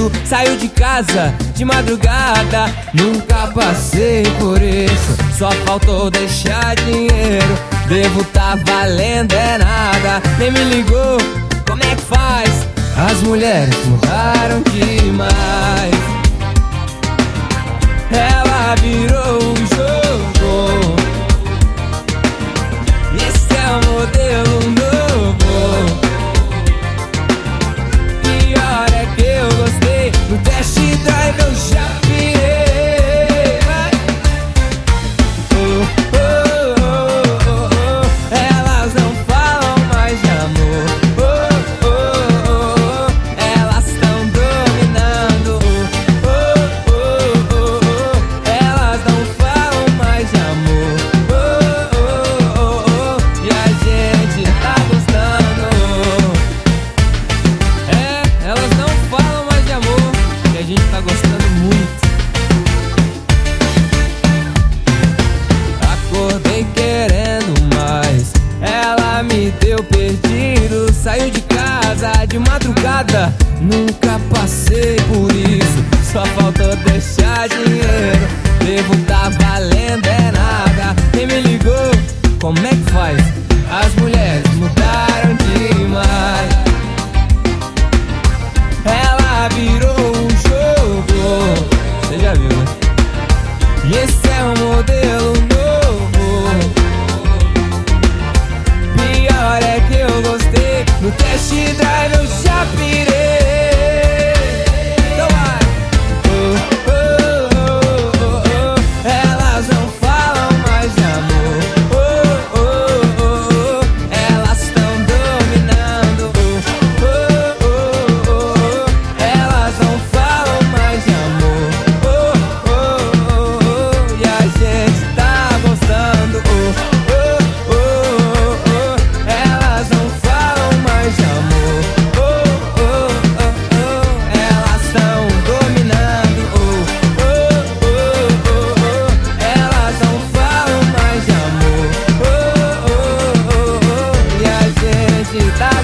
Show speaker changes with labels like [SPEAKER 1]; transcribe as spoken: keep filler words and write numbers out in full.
[SPEAKER 1] perdido, saio de casa de madrugada. Nunca passei por isso, só faltou deixar dinheiro. Devo tá valendo é nada, nem me ligou, como é que faz? As mulheres mudaram demais. Ela virou o jogo, esse é o modelo novo. Pior é que eu gostei, no test drive eu já pirei. Oh, oh, oh, oh, oh. Elas não falam mais de amor. Oh, oh, oh, oh. Elas estão dominando. Oh, oh, oh, oh. Elas não falam mais de amor. Oh, oh, oh, oh. E a gente tá gostando. É, elas não falam mais de amor, e a gente tá gostando muito. Acordei querendo mais, ela me deu perdido. Saiu de casa de madrugada, nunca passei por isso. Só faltou deixar dinheiro, devo tá valendo é nada. Nem me ligou, como é que faz? As mulheres mudaram demais. Ela virou um jogo, você já viu, né? E esse é um modelo novo. Pior é que eu gostei, no test drive eu já pirei. Então vai. Oh, oh, oh, oh, oh. Elas não falam mais de amor. Oh, oh, oh, oh. Elas estão dominando. Oh, oh, oh, oh. Elas não falam mais de amor. Oh, oh, oh, oh. E a gente tá gostando. Oh, oh, oh, oh. Elas não falam mais de amor. Oh, oh, oh, oh. Elas estão dominando. Oh, oh, oh, oh, oh. Elas não falam mais de amor. Oh, oh, oh, oh. E a gente tá